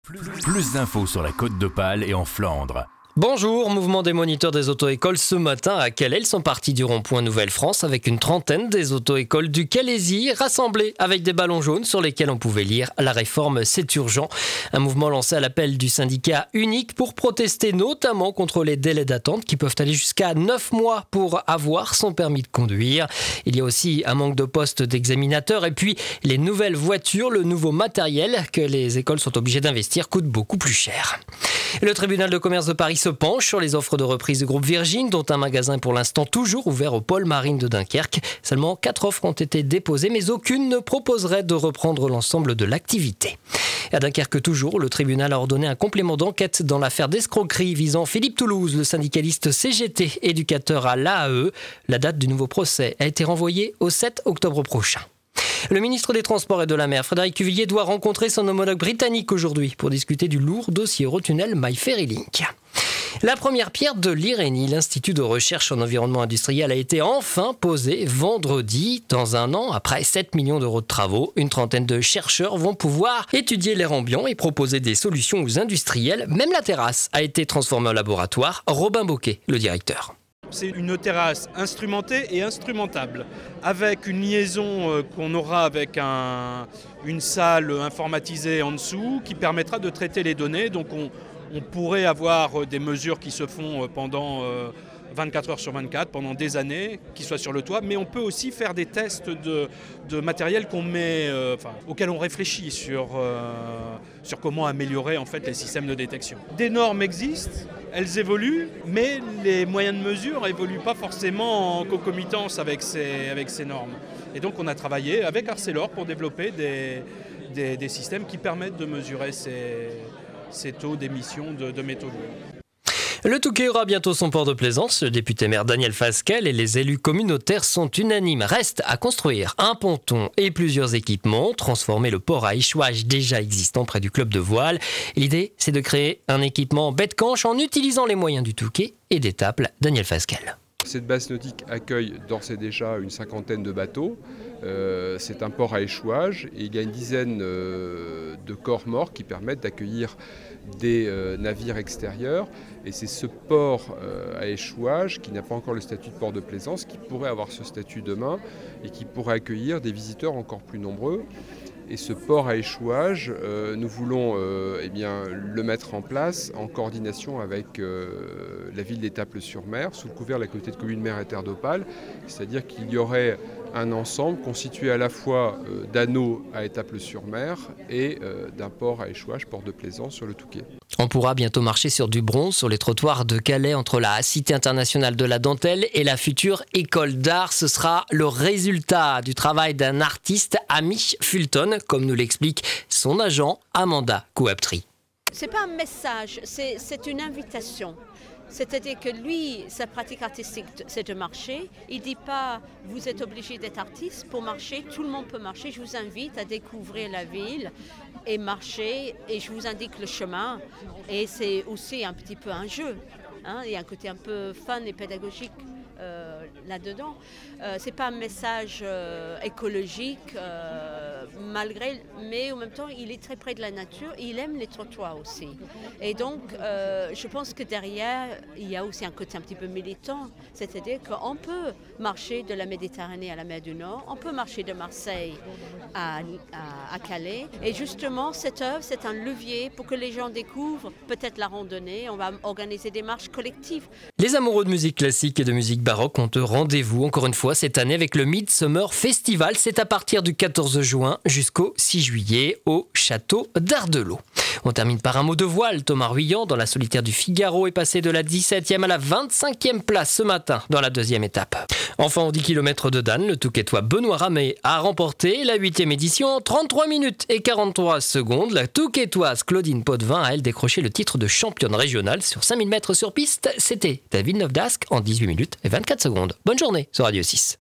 Plus d'infos sur la Côte d'Opale et en Flandre. Bonjour, mouvement des moniteurs des auto-écoles ce matin à Calais. Ils sont partis du rond-point Nouvelle-France avec une trentaine des auto-écoles du Calaisis rassemblés avec des ballons jaunes sur lesquels on pouvait lire « La réforme, c'est urgent ». Un mouvement lancé à l'appel du syndicat unique pour protester notamment contre les délais d'attente qui peuvent aller jusqu'à 9 mois pour avoir son permis de conduire. Il y a aussi un manque de postes d'examinateurs et puis les nouvelles voitures, le nouveau matériel que les écoles sont obligées d'investir coûte beaucoup plus cher. Le tribunal de commerce de Paris se penche sur les offres de reprise du groupe Virgin, dont un magasin est pour l'instant toujours ouvert au pôle marine de Dunkerque. Seulement 4 offres ont été déposées, mais aucune ne proposerait de reprendre l'ensemble de l'activité. À Dunkerque toujours, le tribunal a ordonné un complément d'enquête dans l'affaire d'escroquerie visant Philippe Toulouse, le syndicaliste CGT, éducateur à l'AAE. La date du nouveau procès a été renvoyée au 7 octobre prochain. Le ministre des Transports et de la Mer, Frédéric Cuvillier, doit rencontrer son homologue britannique aujourd'hui pour discuter du lourd dossier Eurotunnel MyFerryLink. La première pierre de l'IRENI, l'Institut de recherche en environnement industriel, a été enfin posée vendredi. Dans un an, après 7 millions d'euros de travaux, une trentaine de chercheurs vont pouvoir étudier l'air ambiant et proposer des solutions aux industriels. Même la terrasse a été transformée en laboratoire. Robin Bocquet, le directeur. C'est une terrasse instrumentée et instrumentable, avec une liaison qu'on aura avec une salle informatisée en dessous qui permettra de traiter les données. Donc on pourrait avoir des mesures qui se font pendant 24 heures sur 24, pendant des années, qui soient sur le toit, mais on peut aussi faire des tests de matériel auquel on réfléchit sur comment améliorer en fait les systèmes de détection. Des normes existent, elles évoluent, mais les moyens de mesure n'évoluent pas forcément en concomitance avec ces normes. Et donc on a travaillé avec Arcelor pour développer des systèmes qui permettent de mesurer ces taux d'émission de métaux lourds. Le Touquet aura bientôt son port de plaisance. Le député maire Daniel Fasquelle et les élus communautaires sont unanimes. Reste à construire un ponton et plusieurs équipements, transformer le port à échouage déjà existant près du club de voile. L'idée, c'est de créer un équipement bête-canche en utilisant les moyens du Touquet et d'Étaples. Daniel Fasquelle. Cette base nautique accueille d'ores et déjà une cinquantaine de bateaux. C'est un port à échouage et il y a une dizaine de corps morts qui permettent d'accueillir des navires extérieurs. Et c'est ce port à échouage qui n'a pas encore le statut de port de plaisance qui pourrait avoir ce statut demain et qui pourrait accueillir des visiteurs encore plus nombreux. Et ce port à échouage, nous voulons le mettre en place en coordination avec la ville d'Étaples-sur-Mer, sous le couvert de la communauté de communes Mer et Terre d'Opale. C'est-à-dire qu'il y aurait un ensemble constitué à la fois d'anneaux à Étaples-sur-Mer et d'un port à échouage, port de plaisance sur le Touquet. On pourra bientôt marcher sur du bronze sur les trottoirs de Calais entre la Cité internationale de la dentelle et la future école d'art. Ce sera le résultat du travail d'un artiste, Hamish Fulton, comme nous l'explique son agent Amanda Couaptri. C'est pas un message, c'est une invitation. C'est-à-dire que lui, sa pratique artistique, c'est de marcher. Il ne dit pas, vous êtes obligé d'être artiste pour marcher. Tout le monde peut marcher. Je vous invite à découvrir la ville et marcher. Et je vous indique le chemin. Et c'est aussi un petit peu un jeu. Il y a un côté un peu fun et pédagogique là-dedans. C'est pas un message écologique, mais en même temps, il est très près de la nature. Il aime les trottoirs aussi. Et donc, je pense que derrière, il y a aussi un côté un petit peu militant. C'est-à-dire qu'on peut marcher de la Méditerranée à la mer du Nord, on peut marcher de Marseille à Calais. Et justement, cette œuvre, c'est un levier pour que les gens découvrent peut-être la randonnée. On va organiser des marches collectives. Les amoureux de musique classique et de musique baroque ont rendez-vous encore une fois cette année avec le Midsummer Festival. C'est à partir du 14 juin jusqu'au 6 juillet au château d'Ardelot. On termine par un mot de voile. Thomas Ruyant, dans la solitaire du Figaro, est passé de la 17e à la 25e place ce matin dans la deuxième étape. Enfin, en 10 km de Dan, le Touquetois Benoît Ramé a remporté la 8e édition en 33 minutes et 43 secondes. La Touquetoise Claudine Potvin a, elle, décroché le titre de championne régionale sur 5000 mètres sur piste. C'était à Villeneuve d'Ascq en 18 minutes et 24 secondes. Bonne journée sur Radio 6.